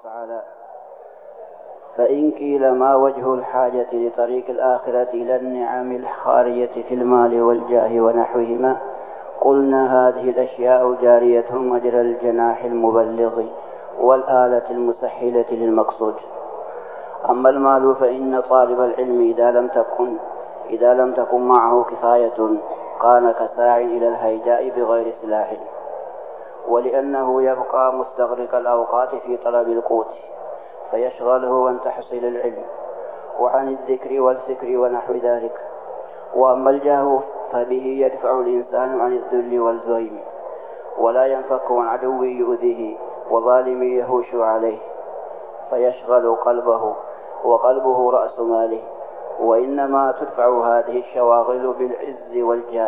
تعالى: فإن قيل ما وجه الحاجة لطريق الآخرة إلى النعم الخارجة في المال والجاه ونحوهما؟ قلنا هذه الأشياء جارية مجرى الجناح المبلغ والآلة المسهلة للمقصود. أما المال فإن طالب العلم إذا لم تكن معه كفاية كان كساع إلى الهيجاء بغير سلاح، ولأنه يبقى مستغرق الأوقات في طلب القوت فيشغله عن تحصيل العلم وعن الذكر والفكر ونحو ذلك. وأما الجاه فبه يدفع الإنسان عن الذل والزيم ولا ينفك عن عدو يؤذيه وظالم يهوش عليه فيشغل قلبه، وقلبه رأس ماله. وإنما تدفع هذه الشواغل بالعز والجاه.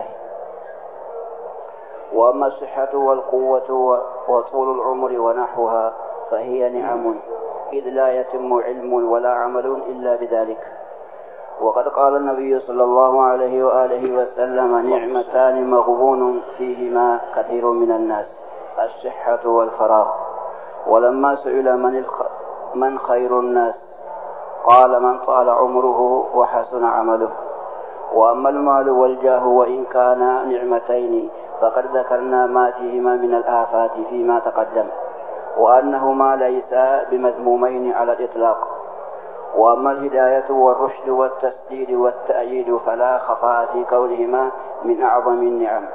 وأما الصحة والقوة وطول العمر ونحوها فهي نعم، إذ لا يتم علم ولا عمل إلا بذلك. وقد قال النبي صلى الله عليه وآله وسلم: نعمتان مغبون فيهما كثير من الناس، الصحة والفراغ. ولما سئل من خير الناس قال: من طال عمره وحسن عمله. وأما المال والجاه وإن كانا نعمتين فقد ذكرنا ما فيهما من الآفات فيما تقدم، وأنهما ليس بمذمومين على الإطلاق. وأما الهداية والرشد والتسديد والتأييد فلا خفاء في كونهما من أعظم النعم،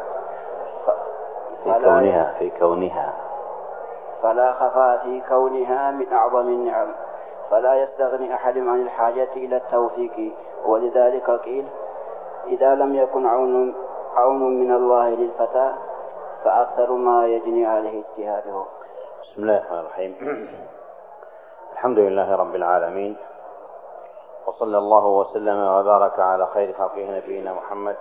فلا خفاء في كونها من أعظم النعم، فلا يستغني أحد عن الحاجة إلى التوفيق. ولذلك قيل: إذا لم يكن عون من الله للفتى فأكثر ما يجني عليه اجتهاده. بسم الله الرحمن الرحيم. الحمد لله رب العالمين، وصلى الله وسلم وبارك على خير خلقه نبينا محمد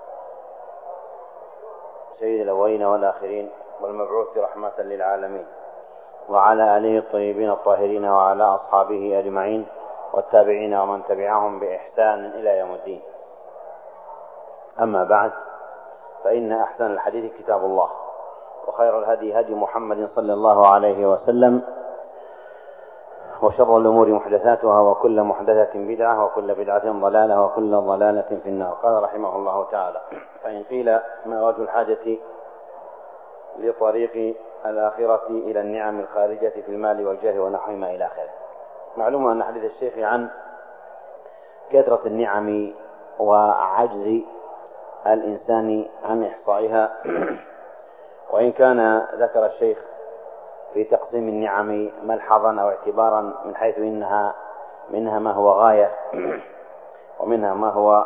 سيد الأولين والآخرين والمبعوث رحمة للعالمين، وعلى آله الطيبين الطاهرين وعلى أصحابه أجمعين والتابعين ومن تبعهم بإحسان إلى يوم الدين. أما بعد، فإن أحسن الحديث كتاب الله، وخير الهدي هدي محمد صلى الله عليه وسلم، وشر الأمور محدثاتها وكل محدثة بدعة وكل بدعة ضلالة وكل ضلالة في النار. قال رحمه الله تعالى: فإن قيل ما وجه الحاجة لطريق الآخرة إلى النعم الخارجة في المال والجاه ونحوهما إلى آخره. معلوم أن حديث الشيخ عن كثرة النعم وعجز الإنسان عن إحصائها، وإن كان ذكر الشيخ في تقسيم النعم ملحظا أو اعتبارا من حيث منها ما هو غاية ومنها ما هو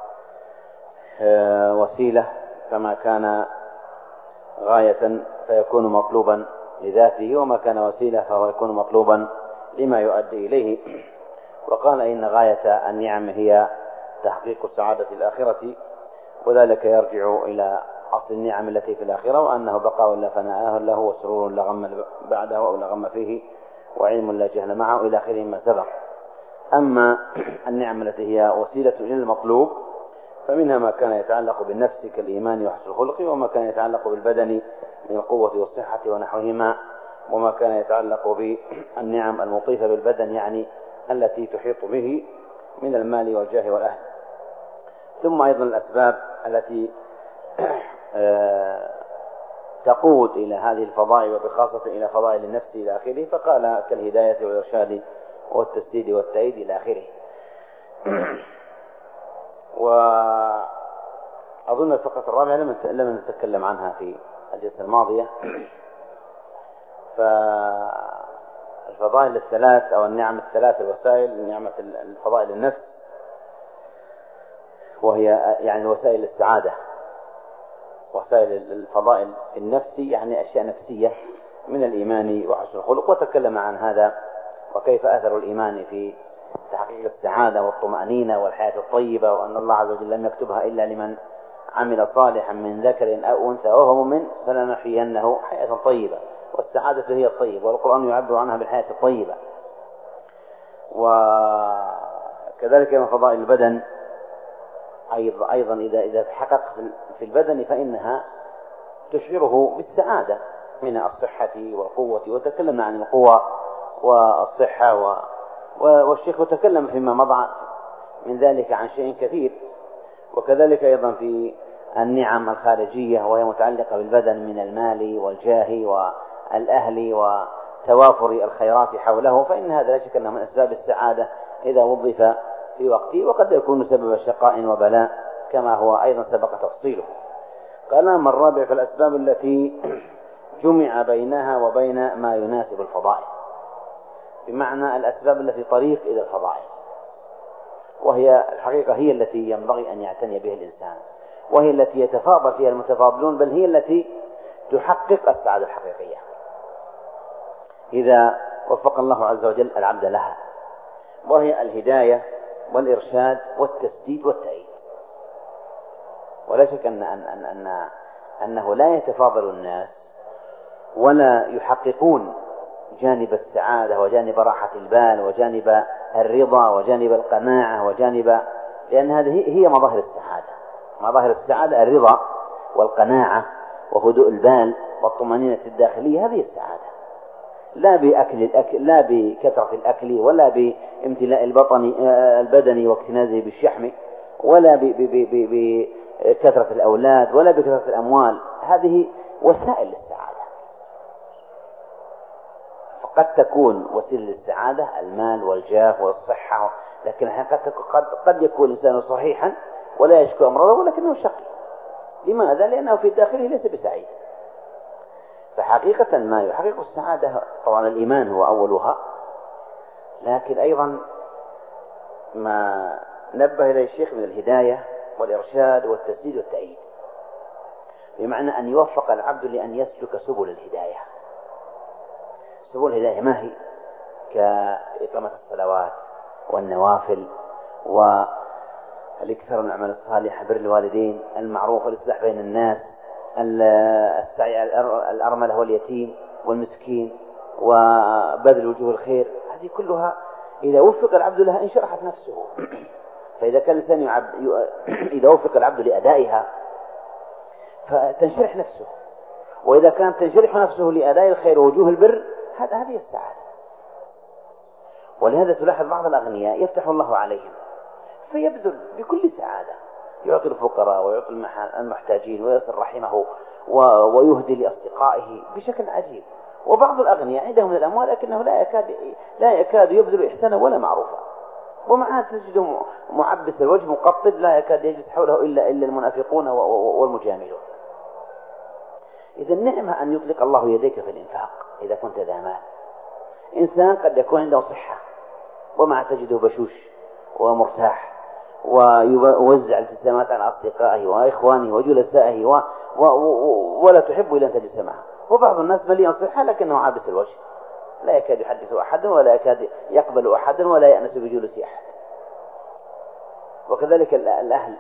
وسيلة، فما كان غاية فيكون مطلوبا لذاته، وما كان وسيلة فهو يكون مطلوبا لما يؤدي إليه. وقال إن غاية النعم هي تحقيق السعادة الآخرة، وذلك يرجع إلى أصل النعم التي في الآخرة، وأنه بقاء لا فناء له، وسرور لا غم بعده أو لا غم فيه، وعلم لا جهل معه، إلى آخره ما سبق. أما النعم التي هي وسيلة للمطلوب فمنها ما كان يتعلق بالنفس كالإيمان وحسن الخلق، وما كان يتعلق بالبدن من القوة والصحة ونحوهما، وما كان يتعلق بالنعم المطيفة بالبدن يعني التي تحيط به من المال والجاه والأهل. ثم أيضا الأسباب التي تقود إلى هذه الفضائل، وبخاصة إلى فضائل النفس إلى آخره، فقال كالهداية والإرشاد والتسديد والتأييد إلى آخره. وأظن الفقرة الرابعة لم نتكلم عنها في الجلسة الماضية. فالفضائل الثلاث أو النعم الثلاث الوسائل: نعمة الفضائل النفس، وهي يعني وسائل السعادة، وسائل الفضائل النفسي يعني أشياء نفسية من الإيمان وحسن الخلق، وتكلم عن هذا وكيف أثر الإيمان في تحقيق السعادة والطمأنينة والحياة الطيبة، وأن الله عز وجل لم يكتبها إلا لمن عمل صالحا من ذكر أو أنثى وهو مؤمن فلنحيينه حياة طيبة، والسعادة هي الطيبة، والقرآن يعبر عنها بالحياة الطيبة. وكذلك من فضائل البدن أيضا إذا تحقق في البدن فإنها تشعره بالسعادة من الصحة والقوة. وتكلمنا عن القوة والصحة والشيخ تكلم فيما مضى من ذلك عن شيء كثير. وكذلك أيضا في النعم الخارجية وهي متعلقة بالبدن من المال والجاه والأهل وتوافر الخيرات حوله، فإن هذا لا شك أنه من أسباب السعادة إذا وظف في وقته، وقد يكون سبب شقاء وبلاء كما هو أيضا سبق تفصيله. قال أما الرابع فالأسباب التي جمع بينها وبين ما يناسب الفضائل، بمعنى الأسباب التي طريق إلى الفضائل، وهي الحقيقة هي التي ينبغي أن يعتني بها الإنسان، وهي التي يتفاضل فيها المتفاضلون، بل هي التي تحقق السعادة الحقيقية إذا وفق الله عز وجل العبد لها، وهي الهداية والإرشاد والتسديد والتأييد. ولا شك أنه لا يتفاضل الناس ولا يحققون جانب السعادة وجانب راحة البال وجانب الرضا وجانب القناعة لأن هذه هي مظاهر السعادة. مظاهر السعادة الرضا والقناعة وهدوء البال والطمأنينة الداخلية، هذه السعادة، لا بكثرة الأكل ولا بامتلاء البدن واكتنازه بالشحم ولا بكثرة الأولاد ولا بكثرة الأموال. هذه وسائل للسعادة. فقد تكون وسيلة للسعادة المال والجاه والصحة، لكن قد يكون الإنسان صحيحا ولا يشكو أمراضه ولكنه شقي. لماذا؟ لأنه في داخله ليس بسعيد. فحقيقة ما يحقق السعادة طبعا الإيمان هو أولها، لكن أيضا ما نبه إليه الشيخ من الهداية والإرشاد والتسديد والتأييد، بمعنى أن يوفق العبد لأن يسلك سبل الهداية. سبل الهداية ما هي؟ كإقامة الصلوات والنوافل والإكثار من الأعمال الصالحة، بر الوالدين، المعروف والإصلاح بين الناس، السعي على الأرملة واليتيم والمسكين وبذل وجوه الخير. هذه كلها إذا وفق العبد لها انشرحت نفسه. فإذا كان الإنسان إذا وفق العبد لأدائها فتنشرح نفسه، وإذا كانت تنشرح نفسه لأداء الخير ووجوه البر هذه السعادة. ولهذا تلاحظ بعض الأغنياء يفتح الله عليهم فيبذل بكل سعادة، يعطي الفقراء ويعطي المحتاجين ويصل رحمه ويهدي لأصدقائه بشكل عجيب. وبعض الأغنياء عندهم من الأموال لكنه لا يكاد يبذل إحسانا ولا معروفا، ومع تجده معبس الوجه مقطب، لا يكاد يجلس حوله إلا المنافقون والمجاملون. إذا النعمة أن يطلق الله يديك في الإنفاق إذا كنت ذا مال. إنسان قد يكون عنده صحة ومع تجده بشوش ومرتاح ويوزع الابتسامات على أصدقائه وإخوانه وجلسائه ولا تحب إلا أن تجلس معه. وبعض الناس مليان صحة لكنه عابس الوجه، لا يكاد يحدث أحدا ولا يكاد يقبل أحدا ولا يأنس بجلوس أحد. وكذلك الأهل،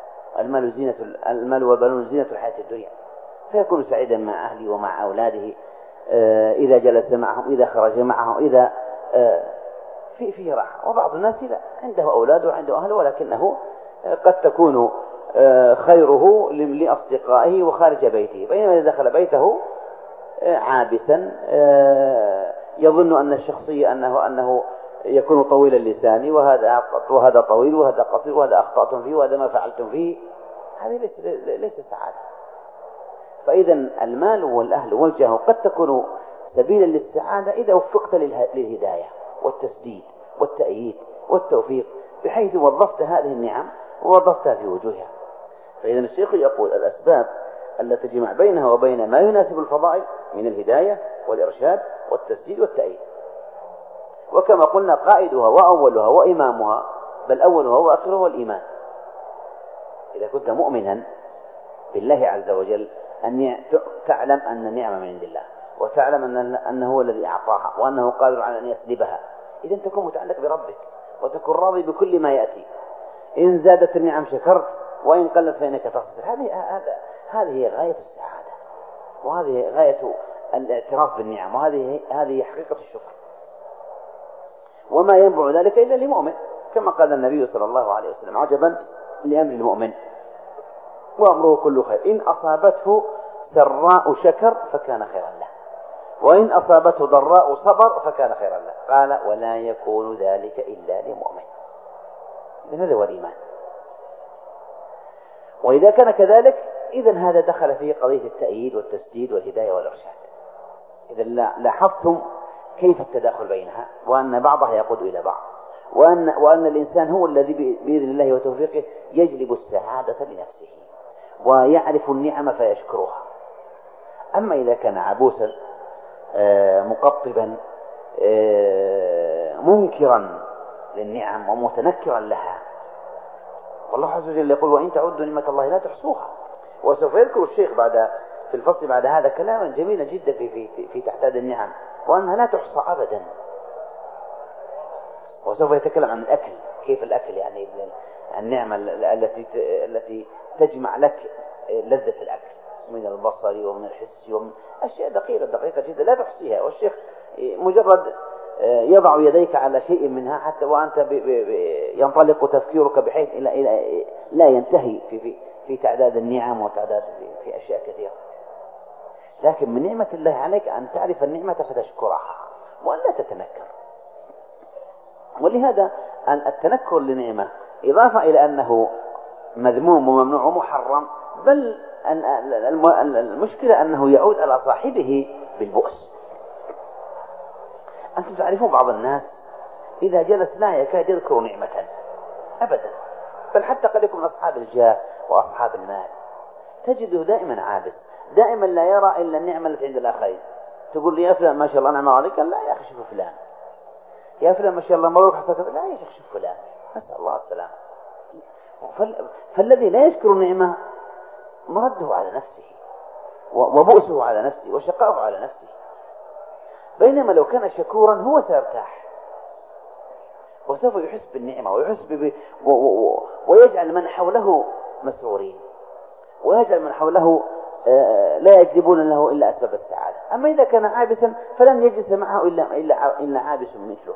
المال والبنون زينة الحياة الدنيا، فيكون سعيدا مع أهله ومع أولاده إذا جلس معهم، إذا خرج معهم، إذا فيه راحة. وبعض الناس عنده أولاد وعنده أهل ولكنه قد تكون خيره لأصدقائه وخارج بيته، بينما إذا دخل بيته عابسا يظن أن الشخصية أنه يكون طويل اللسان، وهذا طويل وهذا قصير وهذا أخطأتم فيه وهذا ما فعلتم فيه. هذه ليس سعادة. فإذا المال والأهل والجاه قد تكون سبيلا للسعادة إذا وفقت للهداية والتسديد والتأييد والتوفيق، بحيث وظفت هذه النعم ووظفتها في وجوهها. فإذا الشيخ يقول الأسباب التي تجمع بينها وبين ما يناسب الفضائل من الهداية والإرشاد والتسديد والتأييد. وكما قلنا قائدها وأولها وإمامها، بل أولها وآخرها والإيمان. إذا كنت مؤمنا بالله عز وجل أن تعلم أن النعمة من عند الله، وتعلم أنه هو الذي أعطاها وأنه قادر على أن يسلبها، إذا تكون متعلق بربك وتكون راضي بكل ما يأتي. إن زادت النعم شكرت وإن قلت فإنك تصبر. هذه غاية السعادة، وهذه غاية الاعتراف بالنعم، وهذه حقيقة الشكر. وما ينبع ذلك إلا لمؤمن، كما قال النبي صلى الله عليه وسلم: عجبا لأمر المؤمن وأمره كله خير، إن أصابته سراء شكر فكان خيرا له، وإن أصابته ضراء صبر فكان خيرا له. قال ولا يكون ذلك إلا لمؤمن. هذا هو الإيمان. وإذا كان كذلك إذن هذا دخل فيه قضية التأييد والتسديد والهداية والإرشاد. إذا لاحظتم كيف التداخل بينها، وأن بعضها يقود إلى بعض، وأن الإنسان هو الذي بإذن الله وتوفيقه يجلب السعادة لنفسه ويعرف النعم فيشكرها. أما إذا كان عبوسا مقطبا منكرا للنعم ومتنكرا لها، والله عز وجل يقول وإن تعدوا نعمة الله لا تحصوها. وسوف يذكر الشيخ في الفصل بعد هذا كلاما جميلا جدا في تعداد النعم، وأنها لا تحصى أبدا. وسوف يتكلم عن الأكل، كيف الأكل يعني النعمة التي تجمع لك لذة الأكل من البصر ومن الحس ومن أشياء دقيقة جدا لا تحصيها. والشيخ مجرد يضع يديك على شيء منها حتى وأنت ينطلق تفكيرك بحيث إلى لا ينتهي في تعداد النعم وتعداد في أشياء كثيرة. لكن من نعمة الله عليك أن تعرف النعمة فتشكرها وأن لا تتنكر. ولهذا أن التنكر لنعمة إضافة إلى أنه مذموم وممنوع ومحرم، بل المشكلة أنه يعود على صاحبه بالبؤس. أنتم تعرفون بعض الناس إذا جلس لا يكاد يذكر نعمة أبدا، بل حتى قد يكون أصحاب الجاه وأصحاب المال تجده دائما عابس، دائما لا يرى إلا النعمة التي عند الآخرين. تقول لي يا فلان ما شاء الله نعمة عليك، لا يا أخي شوف فلان، يا فلان ما شاء الله مبروك حصلت، لا يا شيخ شوف فلان، نسأل الله السلامة. فالذي لا يشكر النعمة مرده على نفسه وبؤسه على نفسه وشقاؤه على نفسه، بينما لو كان شكورا هو سيرتاح وسوف يحس بالنعمة ويحس ويجعل من حوله مسرورين، ويجعل من حوله لا يجلبون له إلا أسباب السعادة. أما إذا كان عابسا فلن يجلس معه إلا عابس مثله.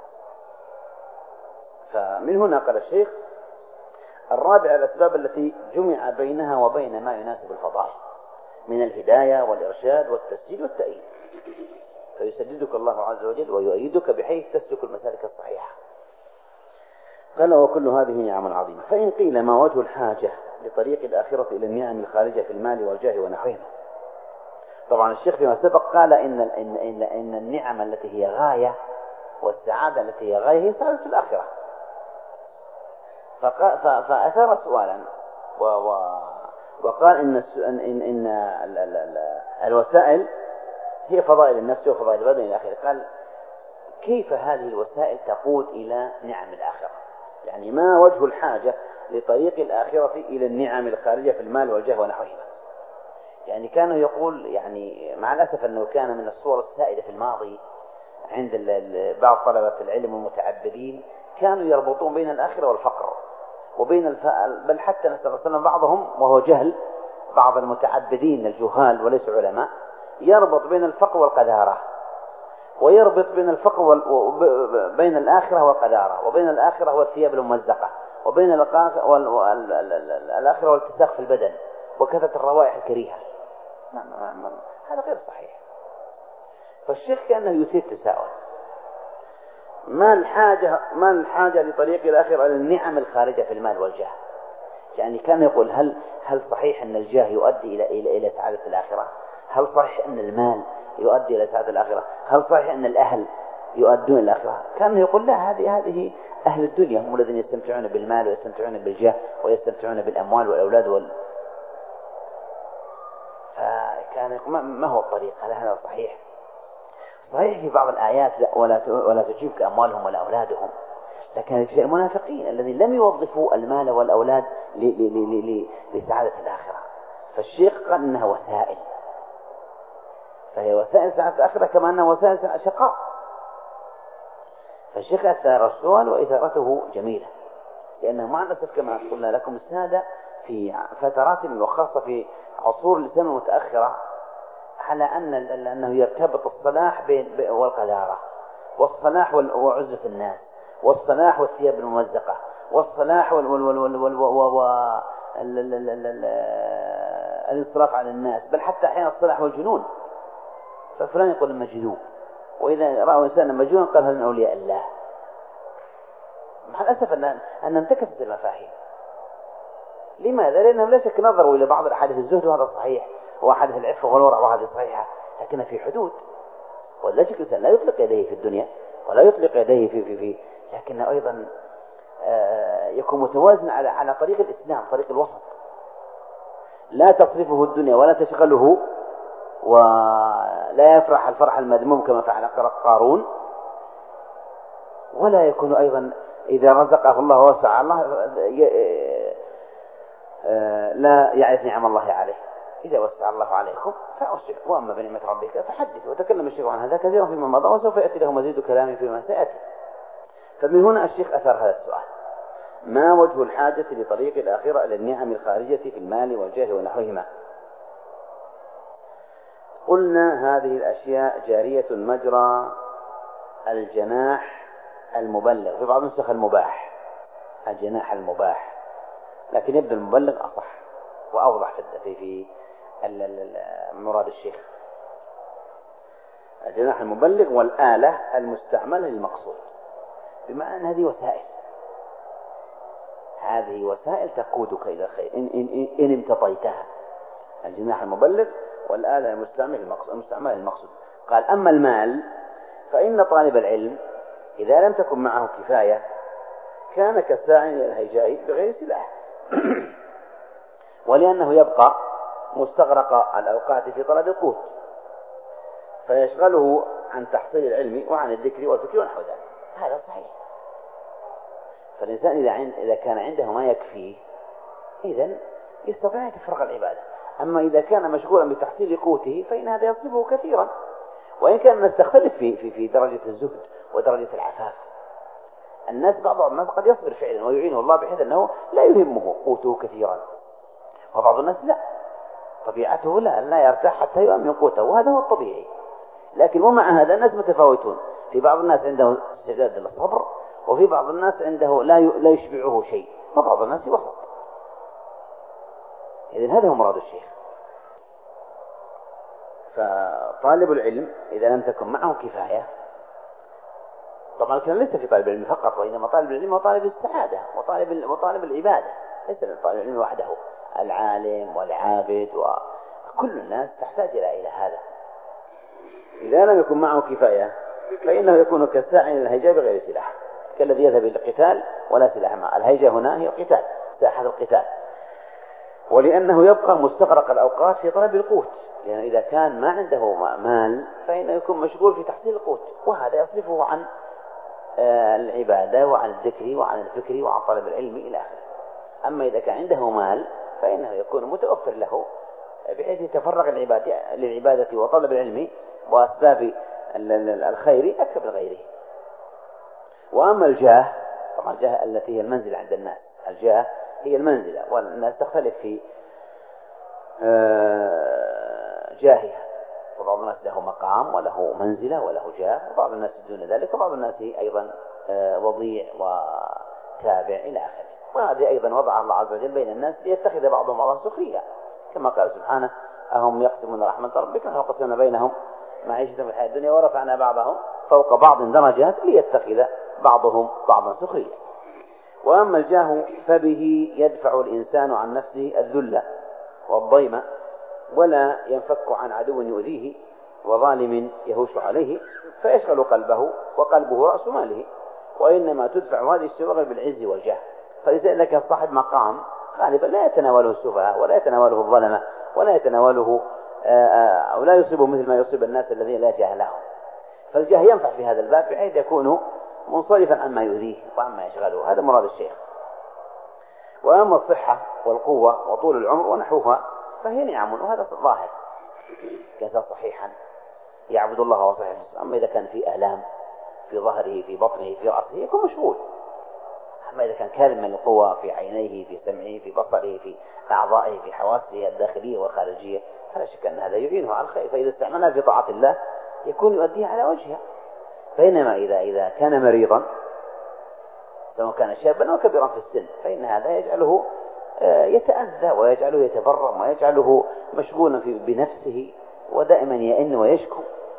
فمن هنا قال الشيخ الرابع الأسباب التي جمع بينها وبين ما يناسب الفضائل من الهداية والإرشاد والتسديد والتأييد، فيسددك الله عز وجل ويؤيدك بحيث تسلك المسالك الصحيحة. قال وكل هذه نعم عظيمة. فإن قيل ما وجه الحاجة لطريق الآخرة إلى النعم الخارجة في المال والجاه ونحوهما. طبعا الشيخ فيما سبق قال إن النعم التي هي غاية والسعادة التي هي غاية هي سعادة الآخرة، فأثار سؤالا وقال إن الوسائل هي فضائل النفس وفضائل البدن إلى آخره. قال كيف هذه الوسائل تقود إلى نعم الآخرة؟ يعني ما وجه الحاجة لطريق الآخرة إلى النعم الخارجة في المال والجاه ونحوهما؟ يعني كانوا يقول، يعني مع الأسف أنه كان من الصور السائدة في الماضي عند بعض طلبة العلم والمتعبدين، كانوا يربطون بين الآخرة والفقر وبين بل حتى نسأل الله سلم بعضهم وهو جهل، بعض المتعبدين الجهال وليسوا علماء يربط بين الفقر والقذارة، ويربط بين الفقر بين الآخرة والقذارة، وبين الآخرة والثياب الممزقة، وبين الآخرة والاتساخ في البدن وكثرة الروائح الكريهة. هذا غير صحيح. فالشيخ كأنه يثير تساؤل، ما الحاجة لطريق الآخرة إلى النعم الخارجة في المال والجاه؟ يعني كان يقول هل صحيح أن الجاه يؤدي إلى سعادة الآخرة؟ هل صحيح أن المال يؤدي إلى سعادة الآخرة؟ هل صحيح أن الأهل يؤدون إلى الآخرة؟ كان يقول لا، هذه أهل الدنيا هم الذين يستمتعون بالمال ويستمتعون بالجاه ويستمتعون بالأموال والأولاد فكان يقول ما هو الطريق؟ هل هذا صحيح؟ صحيح في بعض الآيات ولا تجيبك أموالهم ولا أولادهم، لكن في المنافقين الذين لم يوظفوا المال والأولاد لسعادة الآخرة. فالشيخ قال إنها وسائل، فهي وسائل سعادة الآخرة كما أنها وسائل شقاء. فالشيخ أثار السؤال وإثارته جميلة، لأنه مع الأسف كما قلنا لكم السادة في فترات وخاصة في عصور الإسلام المتأخرة على أنه يرتبط الصلاح والقذارة، والصلاح وعزة الناس، والصلاح والثياب الممزقة، والصلاح الانصراف على الناس، بل حتى أحيانا الصلاح والجنون. ففلان يقول مجذوب، وإذا رأوا إنسانا مجنونا قال هذا من أولياء الله. مع الأسف أن انتكست المفاهيم. لماذا؟ لأنهم لا شك نظروا إلى بعض الأحاديث الزهد وهذا صحيح، وأحاديث العفة والورع وهذه صحيحة، لكن في حدود. ولا شك الإنسان لا يطلق يديه في الدنيا ولا يطلق يديه في لكنه أيضا يكون متوازن على طريق الإسلام، طريق الوسط. لا تصرفه الدنيا ولا تشغله، ولا يفرح الفرح المذموم كما فعل قارون، ولا يكون أيضا إذا رزقه الله ووسع الله لا يعرف نعم الله عليه. إذا وسع الله عليكم فأشرك، وأما بنعمة ربك فحدث. وتكلم الشيخ عن هذا كثيرا فيما مضى، وسوف يأتي له مزيد كلام فيما سيأتي. فمن هنا الشيخ أثر هذا السؤال: ما وجه الحاجة لطريق الآخرة إلى النعم الخارجة في المال والجاه ونحوهما؟ قلنا هذه الأشياء جارية مجرى الجناح المبلغ، في بعض النسخ المباح، الجناح المباح، لكن يبدو المبلغ أصح وأوضح في مراد الشيخ. الجناح المبلغ والآلة المستعملة للمقصود، بمعنى أن هذه وسائل، هذه وسائل تقودك إلى الخير إن امتطيتها. الجناح المبلغ والآلة المستعملة للمقصود. قال: أما المال فإن طالب العلم إذا لم تكن معه كفاية كان كالساعي إلى الهيجاء بغير سلاح، ولأنه يبقى مستغرق الأوقات في طلب القوت فيشغله عن تحصيل العلم وعن الذكر والفكر ونحو ذلك. هذا صحيح. فالإنسان إذا كان عنده ما يكفيه إذن يستطيع أن يتفرغ العبادة. أما إذا كان مشغولا بتحصيل قوته فإن هذا يصيبه كثيرا، وإن كان نستختلف في درجة الزهد ودرجة العفاف. بعض الناس قد يصبر فعلا ويعينه الله بحيث أنه لا يهمه قوته كثيرا، وبعض الناس لا، طبيعته لا يرتاح حتى يؤمن قوته، وهذا هو الطبيعي. لكن ومع هذا الناس متفاوتون، في بعض الناس عنده استعداد للصبر، وفي بعض الناس عنده لا يشبعه شيء، وبعض الناس وسط. إذن هذا هو مراد الشيخ. فطالب العلم إذا لم تكن معه كفاية، طبعا الكلام ليس في طالب العلم فقط، وإنما طالب العلم وطالب السعادة وطالب العبادة، ليس طالب العلم وحده، العالم والعابد وكل الناس تحتاج إلى هذا. إذا لم يكن معه كفاية فإنه يكون كالساعي إلى الهيجاء بغير سلاح، كالذي يذهب إلى القتال ولا سلاح معه. الهيجاء هنا هي القتال، ساحة القتال. ولأنه يبقى مستغرق الأوقات في طلب القوت، لأن إذا كان ما عنده مال فإنه يكون مشغول في تحصيل القوت، وهذا يصرفه عن العبادة وعن الذكر وعن الفكر وعن طلب العلم إلى آخره. أما إذا كان عنده مال فإنه يكون متوفر له بحيث يتفرغ للعبادة وطلب العلم وأسباب الخير أكثر من غيره. وأما الجاه، طبعا الجاه التي هي المنزلة عند الناس، الجاه هي المنزلة، والناس تختلف في جاهها، وبعض الناس له مقام وله منزلة وله جاه، وبعض الناس دون ذلك، وبعض الناس أيضا وضيع وتابع إلى آخره. وهذه أيضا وضعها الله عز وجل بين الناس ليتخذ بعضهم بعضا سخريا، كما قال سبحانه: أهم يقسمون رحمة ربك نحن قسمنا بينهم معيشة في الحياة الدنيا ورفعنا بعضهم فوق بعض درجات ليتخذ بعضهم بعضا سخريا. وأما الجاه فبه يدفع الإنسان عن نفسه الذل والضيم، ولا ينفك عن عدو يؤذيه وظالم يهوش عليه فيشغل قلبه، وقلبه رأس ماله. وإنما تدفع هذه الشغل بالعز والجاه. فإذا لك صاحب مقام غالبا لا يتناوله السفهاء ولا يتناوله الظلمة ولا يتناوله أو لا يصيبه مثل ما يصيب الناس الذين لا جاه لهم. فالجاه ينفع في هذا الباب بحيث يكون منصرفا عما يؤذيه وعما يشغله. هذا مراد الشيخ. وأما الصحة والقوة وطول العمر ونحوها فهي نعم، وهذا ظاهر، كان صحيحا يعبد الله وصحيح. أما إذا كان في آلام في ظهره في بطنه في رأسه يكون مشغول. أما إذا كان كامل من القوة في عينيه في سمعه في بصره في أعضائه في حواسه الداخلية والخارجية فلا شك أن هذا يعينه على الخير، فإذا استعملها في طاعة الله يكون يؤديها على وجهها. بينما إذا كان مريضا سواء كان شابا أو كبيرا في السن فإن هذا يجعله يتأذى ويجعله يتبرم ويجعله مشغولا بنفسه ودائما يئن ويشكو،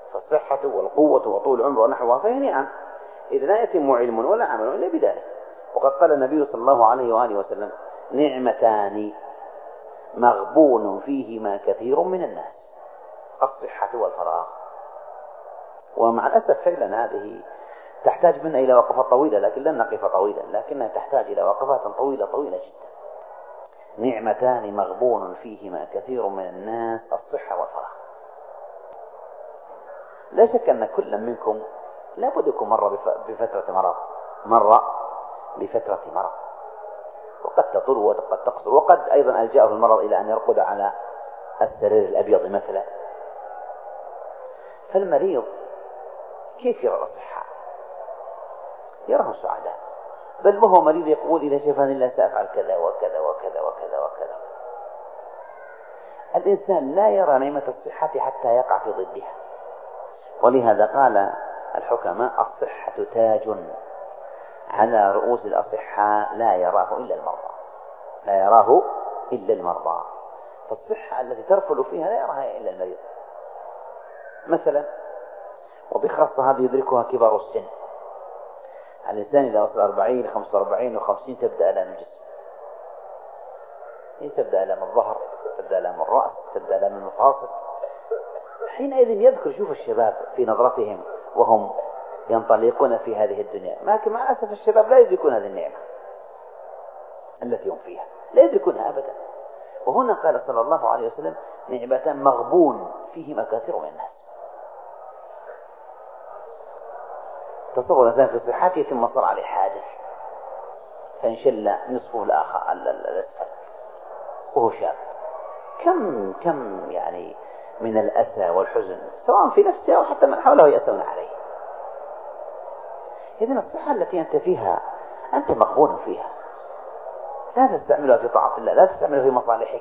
فالصحة والقوة وطول العمر ونحوها فهي نعم، إذ لا يتم علم ولا عمل إلا بذلك. وقد قال النبي صلى الله عليه وآله وسلم: نعمتان مغبون فيهما كثير من الناس، الصحة والفراغ. ومع الأسف فعلا هذه تحتاج منا إلى وقفة طويلة، لكن لن نقف طويلا، لكنها تحتاج إلى وقفات طويلة جدا. نعمتان مغبون فيهما كثير من الناس، الصحة والفراغ. لا شك أن كل منكم لا بد يكون مر بفترة مرض، وقد تطول وقد تقصر، وقد أيضا ألجأه المرض إلى أن يرقد على السرير الأبيض مثلا. فالمريض كيف يرى الصحة؟ يراه سعداء، بل وهو مريض يقول: إذا شفاني الله سأفعل كذا وكذا وكذا وكذا وكذا. الإنسان لا يرى نعمة الصحة حتى يقع في ضدها، ولهذا قال الحكماء: الصحة تاج على رؤوس الأصحاء لا يراه إلا المرضى. فالصحة التي ترفل فيها لا يراها إلا المريض مثلا. وبخاصة هذه يدركها كبار السن. الإنسان إذا وصل 40 45 و50 تبدأ آلام الجسم، تبدأ آلام الظهر، تبدأ آلام الرأس، تبدأ آلام المفاصل. حينئذ يذكر، شوف الشباب في نظرتهم وهم ينطلقون في هذه الدنيا، لكن مع الأسف الشباب لا يدركون هذه النعمة التي هم فيها، لا يدركونها أبدا. وهنا قال صلى الله عليه وسلم: نعمتان مغبون فيهما كثير من الناس. تصور الإنسان في صحته ثم صار عليه حادث فانشل نصفه الأسفل وهو شاب، كم يعني من الأسى والحزن، سواء في نفسه أو حتى من حوله يأسون عليه. إذن الصحة التي أنت فيها أنت مغبون فيها، لا تستعملها في طاعة الله، لا تستعملها في مصالحك،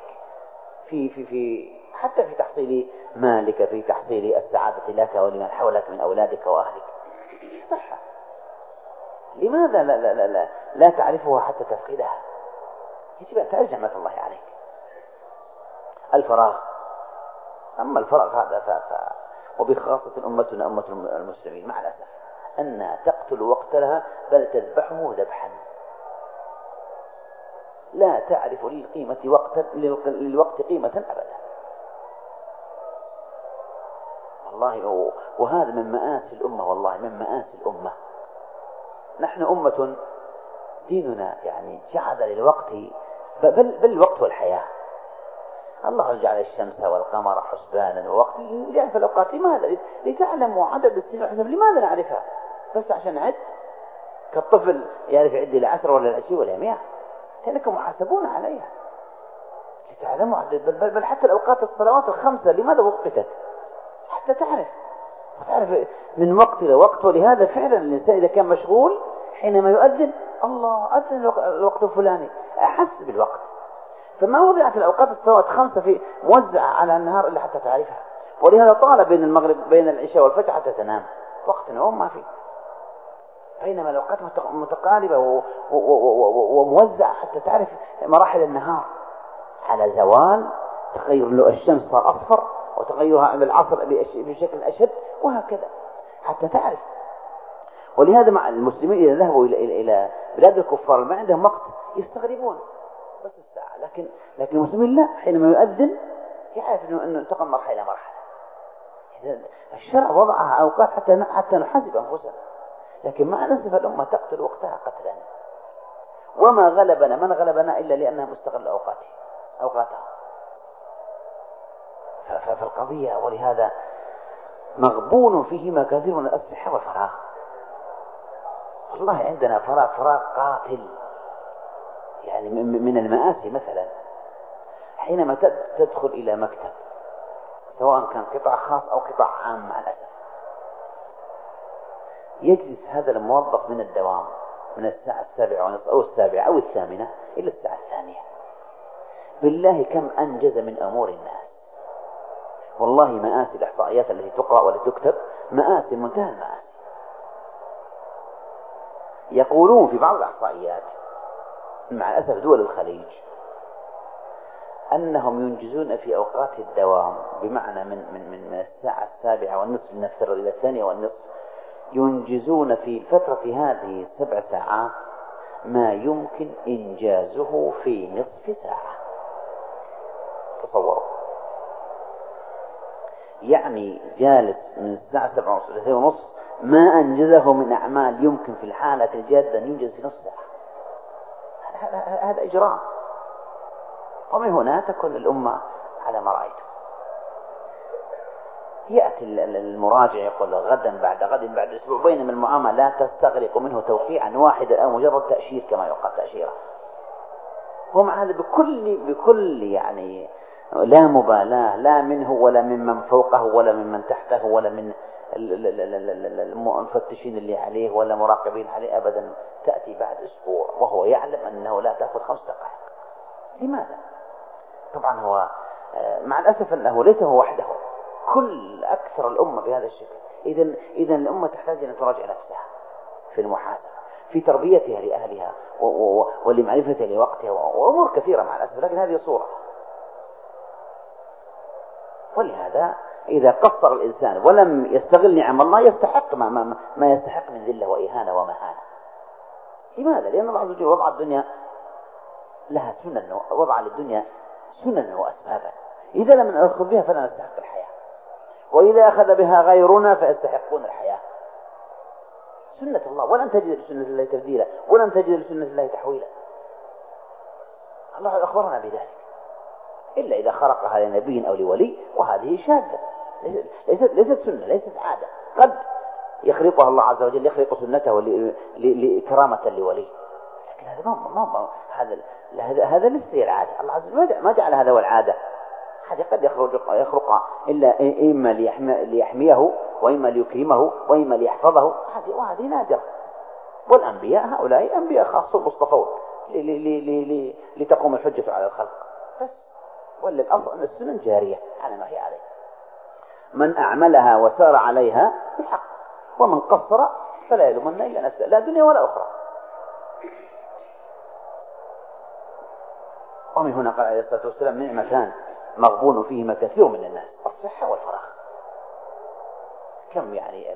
حتى في تحصيل مالك، في تحصيل السعادة لك ولمن حولك من أولادك وأهلك. صحة لماذا لا تعرفها حتى تفقدها؟ يجب أن تعرف نعمة الله عليك. الفراغ، أما الفراغ هذا وبخاصة أمتنا أمة المسلمين مع الأسف أنها تقتل وقتها، بل تذبحه ذبحا، لا تعرف للوقت قيمة أبدا والله. وهذا من مآسي الأمة، والله من مآسي الأمة. نحن أمة ديننا يعني جعل للوقت بل الوقت والحياة. الله جعل الشمس والقمر حسبانا ووقت، جعل في الأوقات. لماذا؟ لتعلموا عدد السنين والحساب. لماذا نعرفها؟ بس عشان نعد كالطفل يعرف يعد إلى 10 ولا 20 ولا 100، لأنكم محاسبون عليها. لتعلموا عدد بل حتى الأوقات الصلوات ال5 لماذا وقتت؟ حتى تعرف من وقت إلى وقت. ولهذا فعلا الإنسان إذا كان مشغول حينما يؤذن الله أذن الوقت الفلاني أحس بالوقت. فما وضعت الأوقات الصلوات 5 في موزعة على النهار إلا حتى تعرفها. ولهذا طال بين العشاء والفجر حتى تنام، وقت نوم ما في، بينما الأوقات متقاربة وموزعة حتى تعرف مراحل النهار. على زوال تغير له الشمس صار أصفر، وتغيرها بالعصر بشكل أشد، وهكذا حتى تعرف. ولهذا مع المسلمين إذا ذهبوا إلى بلاد الكفار ما عندهم وقت يستغربون بس الساعة، لكن المسلمين لا، حينما يؤذن يعرف أنه انتقل مرحلة إلى مرحلة. الشرع وضعها أوقات حتى نحاسب أنفسنا، لكن مع الأسف الأمة تقتل وقتها قتلا. وما من غلبنا إلا لأنها مستغل أوقاتها. فالقضية ولهذا مغبون فيهما كثير من الصحة والفراغ. والله عندنا فراغ قاتل، يعني من المآسي مثلا حينما تدخل إلى مكتب، سواء كان قطاع خاص أو قطاع عام، مع الأسف يجلس هذا الموظف من الدوام من الساعة 7:30 أو 7 أو 8 إلى الساعة 2. بالله كم أنجز من أمور الناس. والله مآسي الإحصائيات التي تقرأ والتي تكتب مآسي، منتهى المآسي. يقولون في بعض الإحصائيات مع الأسف دول الخليج أنهم ينجزون في أوقات الدوام، بمعنى من الساعة 7:30 لنفترض إلى 2:30 ينجزون في الفترة هذه 7 ساعات ما يمكن إنجازه في نصف ساعة. تصوروا، يعني جالس من الساعة 7:30 إلى 2:30 ما أنجزه من أعمال يمكن في الحالة الجادة أن ينجز في نصف ساعة. هذا إجرام. ومن هنا تكون الأمة على ما رأيته. يأتي المراجع يقول غدا بعد غد بعد أسبوع، بينما المعاملة لا تستغرق منه توقيعا واحدا أو مجرد تأشير كما يقال تأشيرة. ومع هذا بكل يعني لا مبالاة، لا منه ولا ممن فوقه ولا ممن تحته ولا من المفتشين اللي عليه ولا مراقبين عليه أبدا، تأتي بعد أسبوع وهو يعلم أنه لا تأخذ 5 دقائق. لماذا؟ طبعا هو مع الأسف أنه ليس هو وحده، كل أكثر الأمة بهذا الشكل. إذن الأمة تحتاج أن تراجع نفسها في المحاسبة، في تربيتها لأهلها ولمعرفتها لوقتها وأمور كثيرة مع الأسف، لكن هذه صورة. ولهذا إذا قصر الإنسان ولم يستغل نعم الله يستحق ما يستحق من ذلة وإهانة ومهانة. لماذا؟ لأن الله عز وجل وضع الدنيا لها سنن، وضع للدنيا سنن وأسبابا، إذا لم نأخذ بها فلا نستحق الحياة، وإذا أخذ بها غيرنا فيستحقون الحياة. سنة الله، ولن تجد لسنة الله تبديلا، ولن تجد لسنة الله تحويلا. الله أخبرنا بذلك، إلا إذا خرقها لنبي أو لولي، وهذه شاذة ليست سنة، ليست عادة. قد يخرقها الله عز وجل، يخرق سنته لإكرامة لولي، لكن هذا ليس هي العادة. الله عز وجل ما جعل هذا هو العادة. هذا قد يخرق إلا إما ليحميه وإما ليكرمه وإما ليحفظه، وهذه نادرة. والأنبياء هؤلاء أنبياء خاصون مصطفون لتقوم الحجة على الخلق بس، والأصل أن السنن جارية على ما هي عليه. من أعملها وسار عليها بالحق، ومن قصر فلا يلومن إلا نفسه، لا دنيا ولا أخرى. ومن هنا قال عليه الصلاة والسلام: نعمتان مغبون فيهما كثير من الناس، الصحة والفراغ. كم يعني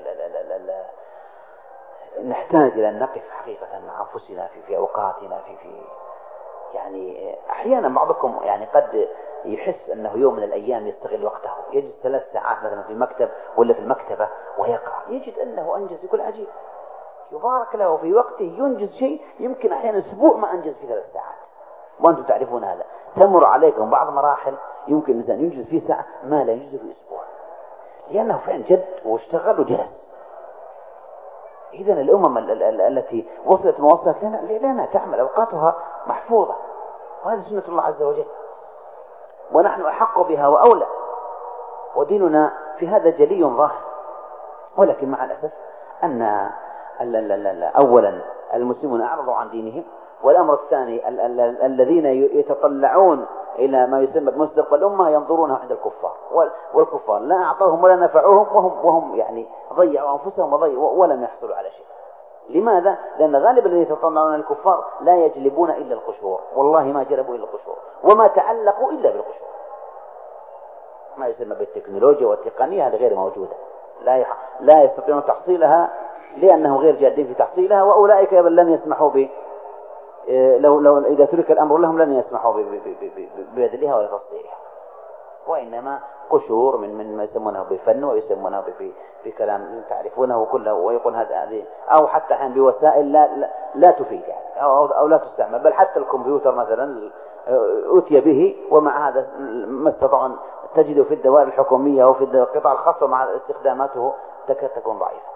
نحتاج إلى أن نقف حقيقة مع أنفسنا في أوقاتنا في يعني أحيانا بعضكم يعني قد يحس أنه يوم من الأيام يستغل وقته، يجلس 3 ساعات مثلا في المكتب ولا في المكتبة ويقرأ، يجد أنه أنجز. يقول عجيب، يبارك له في وقته، ينجز شيء يمكن أحيانا أسبوع ما أنجز في 3 ساعات. وأنتم تعرفون هذا، تمر عليكم بعض مراحل يمكن الإنسان ينجز في ساعة ما لا ينجز في أسبوع، لأنه فعلا جد واشتغل وجلس. إذن الأمم التي وصلت ما وصلت لنا تعمل أوقاتها محفوظة، وهذه سنة الله عز وجل، ونحن أحق بها وأولى، وديننا في هذا جلي ظاهر. ولكن مع الأسف أن أولا المسلمون أعرضوا عن دينهم، والأمر الثاني الذين يتطلعون إلى ما يسمى بمستقبل الأمة ينظرونه عند الكفار، والكفار لا أعطوهم ولا نفعوهم، وهم يعني ضيعوا أنفسهم ولم يحصلوا على شيء. لماذا؟ لأن غالب الذين يتطلعون الكفار لا يجلبون إلا القشور، والله ما جلبوا إلا القشور، وما تعلقوا إلا بالقشور. ما يسمى بالتكنولوجيا والتقنية هذا غير موجودة، لا يستطيعون تحصيلها لأنهم غير جادين في تحصيلها، وأولئك لن يسمحوا لو إذا ترك الأمر لهم لن يسمحوا ببذلها ولا تصديرها، وإنما قشور من ما يسمونه بفن ويسمونه بكلام تعرفونه كله، ويقول هذه أو حتى حين بوسائل لا تفيد يعني أو لا تستعمل، بل حتى الكمبيوتر مثلا أتي به ومع هذا ما استطاعوا تجد في الدوائر الحكومية أو في القطاع الخاص مع استخداماته تكاد تكون ضعيفة،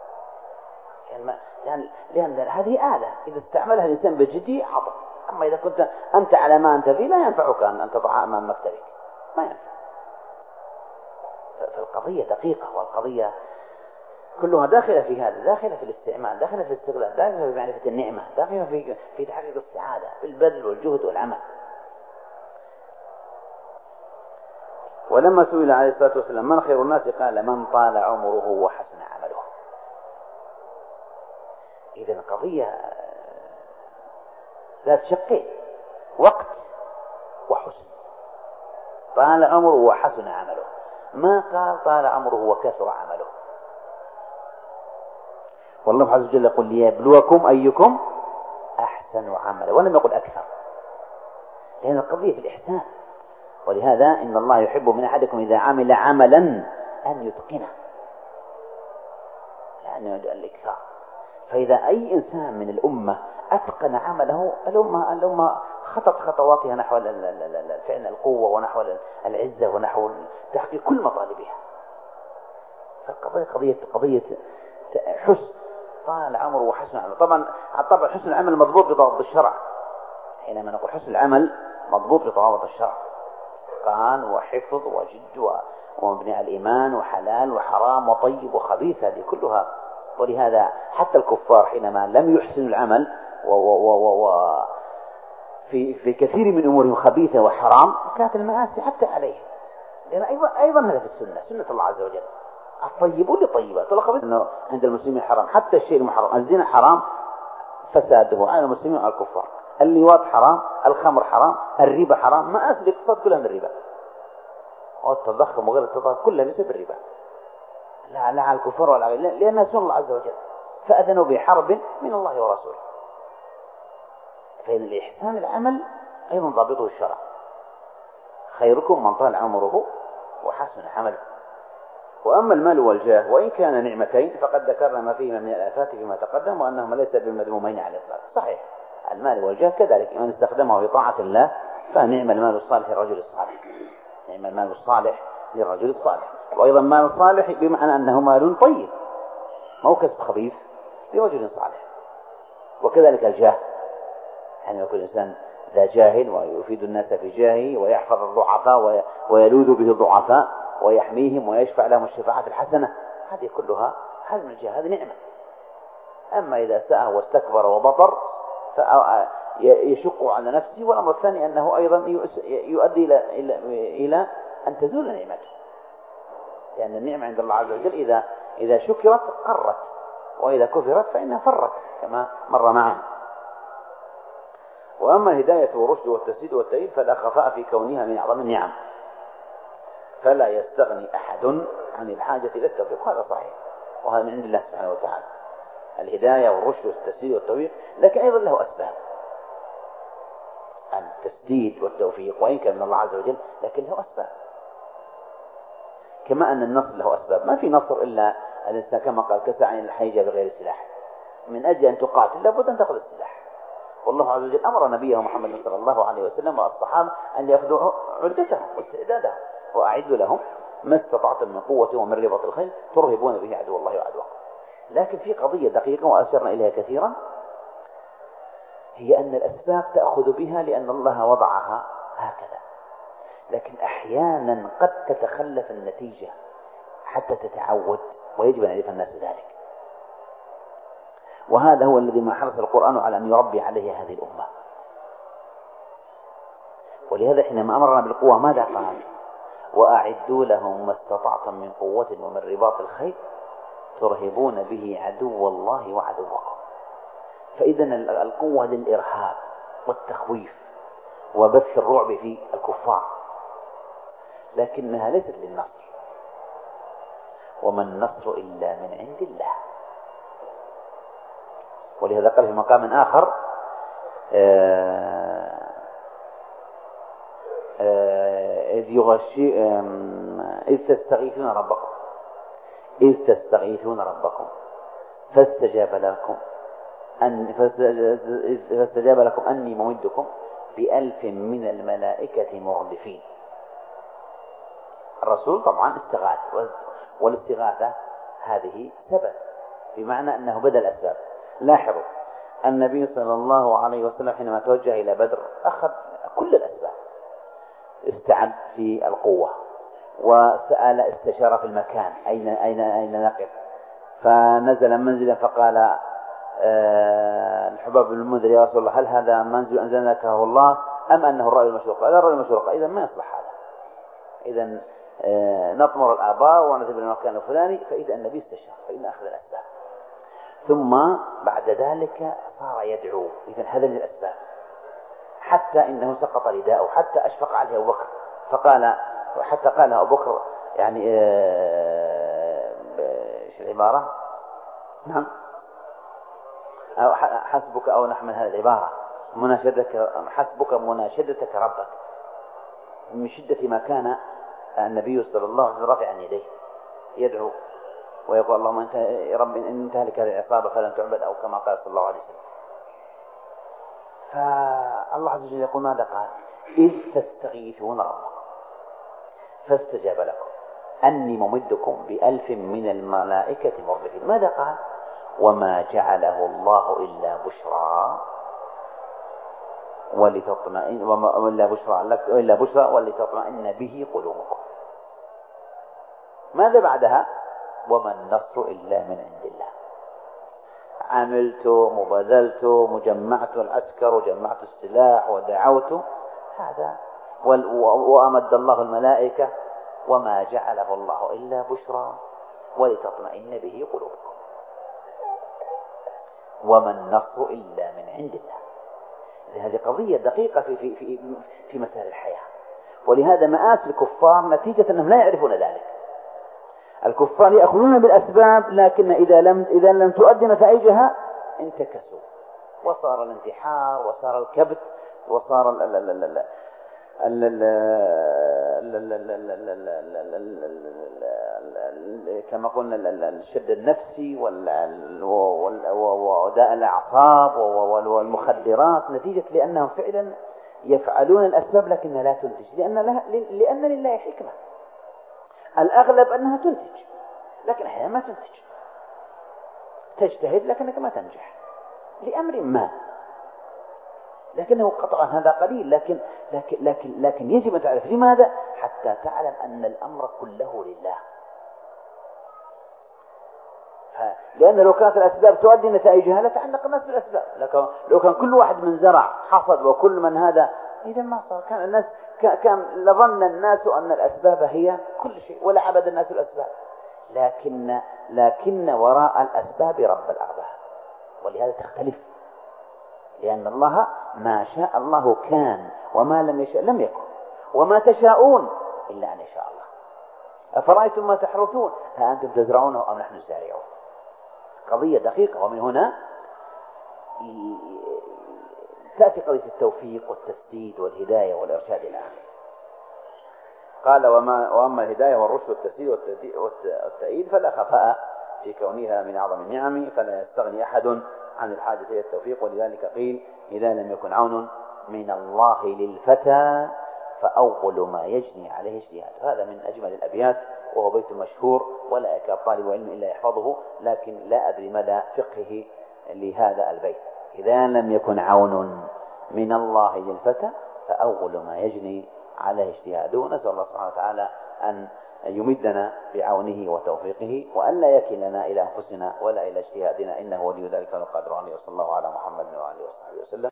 لأن هذه آلة إذا استعملها الإنسان بجدية عطف. أما إذا كنت أنت على ما أنت فيه لا ينفعك أن تضعها أمام مكتبك، ما ينفع. فالقضية دقيقة، والقضية كلها داخلة في هذا، داخلة في الاستعمال، داخلة في الاستغلال، داخلة في معرفة النعمة، داخلة في تحقيق السعادة بالبذل والجهد والعمل. ولما سئل عليه الصلاة والسلام من خير الناس قال من طال عمره وحسن عمله. إذن قضية ذات شقين، وقت وحسن. طال عمره وحسن عمله، ما قال طال عمره وكثر عمله. والله عز وجل يقول ليبلوكم أيكم أحسن عملا، ولم يقل أكثر، لأن القضية في الإحسان. ولهذا إن الله يحب من أحدكم إذا عمل عملا أن يتقنه، يعني الإكثار. فإذا أي إنسان من الأمة أتقن عمله، الأمة خطت خطواتها نحو فعل القوة ونحو العزة ونحو تحقيق كل مطالبها. فالقضية قضية حسن طال عمره وحسن عمله. طبعا حسن العمل مضبوط بضوابط الشرع. حينما نقول حسن العمل مضبوط بضوابط الشرع، إتقان وحفظ وجد ومبني على الإيمان وحلال وحرام وطيب وخبيث، هذه كلها. ولهذا حتى الكفار حينما لم يحسنوا العمل في كثير من أمورهم خبيثة وحرام، كانت المآسي حتى عليهم، لأن أيضا هذا في السنة، سنة الله عز وجل، الطيبون للطيبات والخبيث. أنه عند المسلمين حرام، حتى الشيء المحرم، الزنا حرام فساده على المسلمين وعلى الكفار، اللواط حرام، الخمر حرام، الربا حرام، مآسي الاقتصاد كلها من الربا، والتضخم وغير التضخم كلها بسبب الربا، لا على الكفار ولا على، لأنها سنة الله عز وجل، فأذنوا بحرب من الله ورسوله. فإن الإحسان العمل أيضا ضابطه الشرع، خيركم من طال عمره وحسن عمله. وأما المال والجاه وإن كان نعمتين فقد ذكرنا ما فيهما من الآفات فيما تقدم، وأنهما ليس بالمذمومين على الإطلاق. صحيح المال والجاه كذلك من استخدمه في طاعة الله فنعم المال الصالح للرجل الصالح، نعم المال الصالح للرجل الصالح. وأيضا مال صالح بمعنى أنه مال طيب، ما هو كسب خبيث، لرجل صالح. وكذلك الجاه، يعني يكون الإنسان ذا جاهل ويفيد الناس في جاهه ويحفظ الضعفاء ويلوذ به الضعفاء ويحميهم ويشفع لهم الشفاعات الحسنة، هذه كلها هذا من الجاه، هذه نعمة. أما إذا ساء واستكبر وبطر فيشق على نفسه. والأمر الثاني أنه أيضا يؤدي إلى أن تزول نعمته، لأن يعني النعمة عند الله عز وجل إذا شكرت قرت، وإذا كفرت فإنها فرت كما مر معنا. وأما الهداية والرشد والتسديد والتأييد فلا خفاء في كونها من أعظم النعم، فلا يستغني أحد عن الحاجة إلى التوفيق، هذا صحيح، وهذا من عند الله سبحانه وتعالى، الهداية والرشد والتسديد والتوفيق. لكن أيضا له أسباب، التسديد والتوفيق وإن كان من الله عز وجل لكن له أسباب، كما أن النصر له أسباب. ما في نصر إلا الإنسان كما قال كسعى الحيجة بغير سلاح، من أجل أن تقاتل لابد أن تأخذ السلاح. والله عز وجل أمر نبيه محمد صلى الله عليه وسلم والصحابة أن يأخذوا عدتهم واستعدادهم، وأعدوا لهم ما استطعتم من قوة ومن رباط الخيل ترهبون به عدو الله وعدوكم. لكن في قضية دقيقة وأشرنا إليها كثيرا، هي أن الأسباب تأخذ بها لأن الله وضعها هكذا، لكن أحيانا قد تتخلف النتيجة حتى تتعود، ويجب أن يعرف الناس ذلك. وهذا هو الذي ما حرص القرآن على أن يربي عليه هذه الأمة. ولهذا حينما أمرنا بالقوة ماذا قال؟ وأعدوا لهم ما استطعتم من قوة ومن رباط الخيل ترهبون به عدو الله وعدوكم. فإذا القوة للإرهاب والتخويف وبث الرعب في الكفار، لكنها ليست للنصر، وما النصر إلا من عند الله. ولهذا قال في مقام آخر إذ تستغيثون ربكم فاستجاب لكم أني ممدكم ب1000 من الملائكة مردفين. الرسول طبعا استغاث، والاستغاثة هذه سبب، بمعنى أنه بدل الأسباب. لاحظوا النبي صلى الله عليه وسلم حينما توجه إلى بدر أخذ كل الأسباب، استعد في القوة، وسأل استشار في المكان أين نقف، فنزل منزلا فقال الحباب بن المنذر يا رسول الله هل هذا منزل أنزلناكه الله أم أنه الرأي المشروق؟ قال الرأي المشروق. إذا ما يصلح هذا، إذا نطمر الآباء ونذهب إلى المكان الفلاني. فإذا النبي استشار فإن أخذ الأسباب، ثم بعد ذلك صار يدعو. إذا هذا من الأسباب، حتى إنه سقط رداءه، حتى أشفق عليه أبو بكر فقال حتى قال أبو بكر يعني ايش العبارة؟ نعم، أو حسبك أو نحمل هذه العبارة مناشدتك، حسبك مناشدتك ربك، من شدة ما كان النبي صلى الله عليه وسلم رافعا يديه يدعو ويقول اللهم أنت يا رب إن تهلك هذه العصابة فلن تعبد، أو كما قال صلى الله عليه وسلم. فالله عز وجل يقول ماذا قال؟ إذ تستغيثون ربكم فاستجاب لكم أني ممدكم ب1000 من الملائكة مردفين. ماذا قال؟ وما جعله الله إلا بشرى ولتطمئن، إلا بشرى ولتطمئن به قلوبكم. ماذا بعدها؟ وما النصر إلا من عند الله. عملت وبذلت وجمعت العسكر وجمعت السلاح ودعوت هذا، وأمد الله الملائكة، وما جعله الله إلا بشرى ولتطمئن به قلوبكم. وما النصر إلا من عند الله. هذه قضية دقيقة في مسائل الحياة، ولهذا مآسي الكفار نتيجة أنهم لا يعرفون ذلك. الكفار يأخذون بالأسباب، لكن إذا لم تؤدي نتائجها انتكسوا، وصار الانتحار، وصار الكبت، وصار كما قلنا الشد النفسي وداء الأعصاب والمخدرات، نتيجة لأنهم فعلا يفعلون الأسباب لكنها لا تنتج، لأن لله حكمة. الأغلب أنها تنتج، لكن أحيانا ما تنتج، تجتهد لكنك ما تنجح لأمر ما، لكنه قطعا هذا قليل، لكن يجب أن تعرف لماذا، حتى تعلم أن الأمر كله لله. لأن لو كانت الأسباب تؤدي نتائجها لتعلق الناس بالأسباب، لو كان كل واحد من زرع حصد وكل من هذا، إذا ما صار، كان الناس لظن الناس أن الأسباب هي كل شيء ولا عبد الناس الأسباب، لكن وراء الأسباب رب الأرباب. ولهذا تختلف، لأن الله ما شاء الله كان، وما لم يشاء لم يكن، وما تشاءون إلا أن يشاء الله. أفرأيتم ما تحرثون ها أنتم تزرعونه أم نحن الزارعون. قضية دقيقة، ومن هنا تأتي قضية التوفيق والتسديد والهداية والإرشاد إلى آخره. قال وأما الهداية والرشد والتسديد والتأييد فلا خفاء في كونها من أعظم النعم، فلا يستغني أحد عن الحاجة إلى التوفيق. ولذلك قيل إذا لم يكن عون من الله للفتى فأول ما يجني عليه اجتهاد. هذا من أجمل الأبيات، وهو بيت مشهور ولا يكاد طالب علم إلا يحفظه، لكن لا أدري مدى فقهه لهذا البيت. إذا لم يكن عون من الله للفتى فأول ما يجني عليه اجتهاده. نسأل الله سبحانه وتعالى أن يمدنا بعونه وتوفيقه، وأن لا يكلنا إلى أنفسنا ولا إلى اجتهادنا، إنه ولي ذلك والقادر عليه. وصلى الله على محمد وآله وصحبه وسلم.